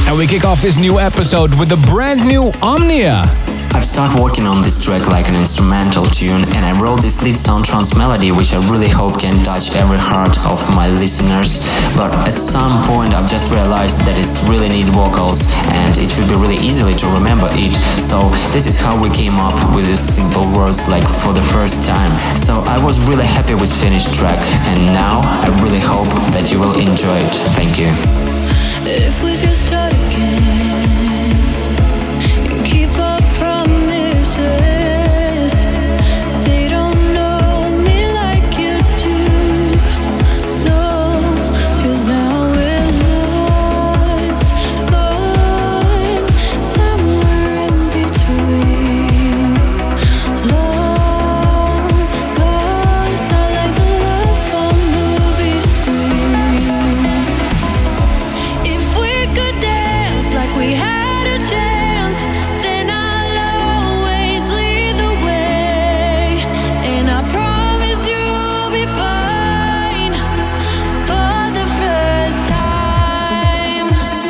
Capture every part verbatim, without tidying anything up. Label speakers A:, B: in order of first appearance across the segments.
A: And we kick off this new episode with the brand new Omnia.
B: I've started working on this track like an instrumental tune, and I wrote this lead sound trance melody which I really hope can touch every heart of my listeners. But at some point I've just realized that it's really need vocals and it should be really easily to remember it. So this is how we came up with these simple words like for the first time. So I was really happy with finished track, and now I really hope that you will enjoy it. Thank you.
C: If we could start again and keep our promises, they don't know me like you do, no, 'cause now we're lost, gone, somewhere in between, long gone, it's not like the love on movie screens. If we could dance like we had a chance, then I'll always lead the way, and I promise you'll be fine for the first time.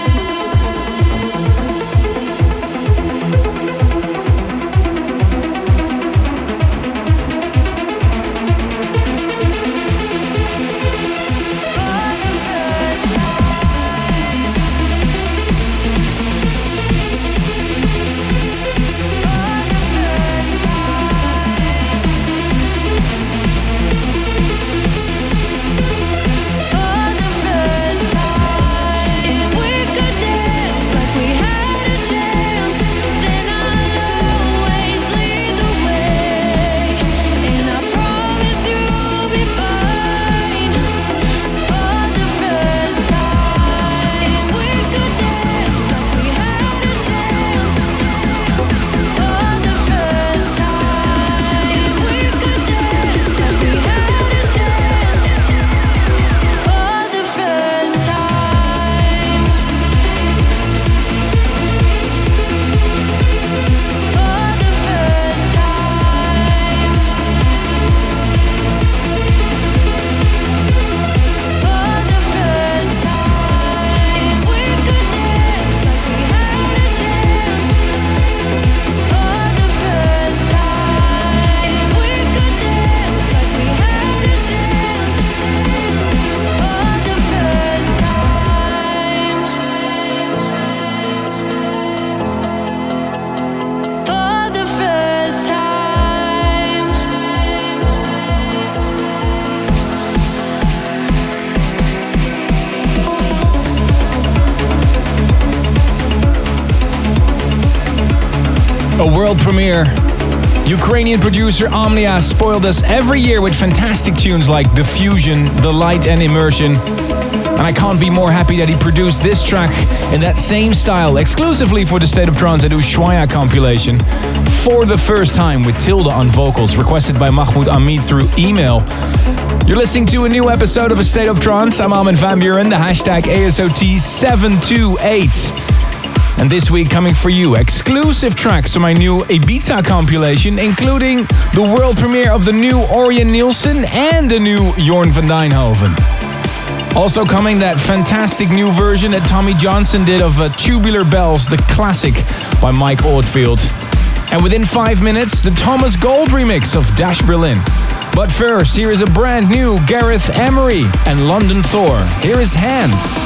A: A world premiere. Ukrainian producer Omnia spoiled us every year with fantastic tunes like The Fusion, The Light and Immersion. And I can't be more happy that he produced this track in that same style, exclusively for the State of Trance at Ushuaia compilation, for the first time with Tilda on vocals, requested by Mahmoud Amit through email. You're listening to a new episode of A State of Trance. I'm Armin van Buuren, the hashtag A S O T seven two eight. And this week coming for you, exclusive tracks from my new Ibiza compilation, including the world premiere of the new Orion Nielsen and the new Jorn van Dijnhoven. Also coming, that fantastic new version that Tommy Johnson did of uh, Tubular Bells, the classic by Mike Oldfield. And within five minutes, the Thomas Gold remix of Dash Berlin. But first, here is a brand new Gareth Emery and London Thor. Here is Hands.